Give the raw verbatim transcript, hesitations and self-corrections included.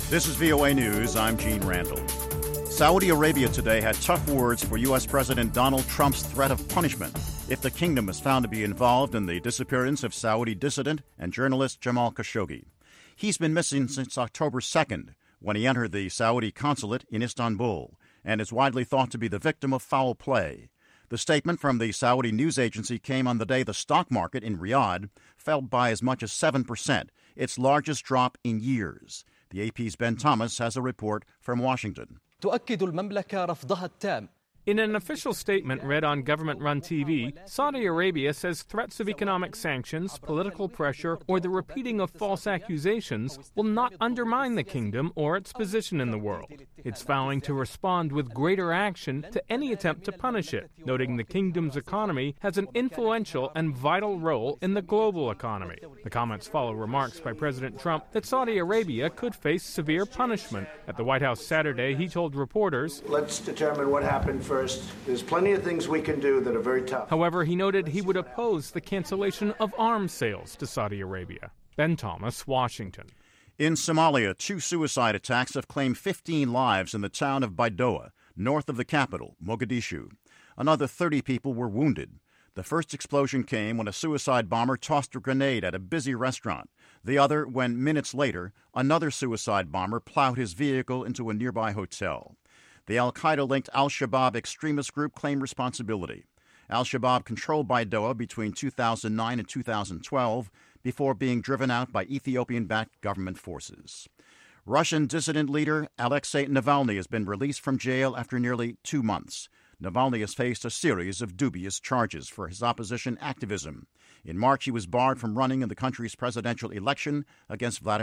This is V O A News. I'm Gene Randall. Saudi Arabia today had tough words for U S. President Donald Trump's threat of punishment if the kingdom is found to be involved in the disappearance of Saudi dissident and journalist Jamal Khashoggi. He's been missing since October second, when he entered the Saudi consulate in Istanbul, and is widely thought to be the victim of foul play. The statement from the Saudi news agency came on the day the stock market in Riyadh fell by as much as seven percent, its largest drop in years. The A P's Ben Thomas has a report from Washington. تؤكد المملكة رفضها التام. In an official statement read on government-run T V, Saudi Arabia says threats of economic sanctions, political pressure, or the repeating of false accusations will not undermine the kingdom or its position in the world. It's vowing to respond with greater action to any attempt to punish it, noting the kingdom's economy has an influential and vital role in the global economy. The comments follow remarks by President Trump that Saudi Arabia could face severe punishment. At the White House Saturday, he told reporters, "Let's determine what happened first. There's plenty of things we can do that are very tough." However, he noted he would oppose the cancellation of arms sales to Saudi Arabia. Ben Thomas, Washington. In Somalia, two suicide attacks have claimed fifteen lives in the town of Baidoa, north of the capital, Mogadishu. Another thirty people were wounded. The first explosion came when a suicide bomber tossed a grenade at a busy restaurant. The other when, minutes later, another suicide bomber plowed his vehicle into a nearby hotel. The al-Qaeda-linked al-Shabaab extremist group claimed responsibility. Al-Shabaab controlled Baidoa between two thousand nine and two thousand twelve before being driven out by Ethiopian-backed government forces. Russian dissident leader Alexei Navalny has been released from jail after nearly two months. Navalny has faced a series of dubious charges for his opposition activism. In March, he was barred from running in the country's presidential election against Vladimir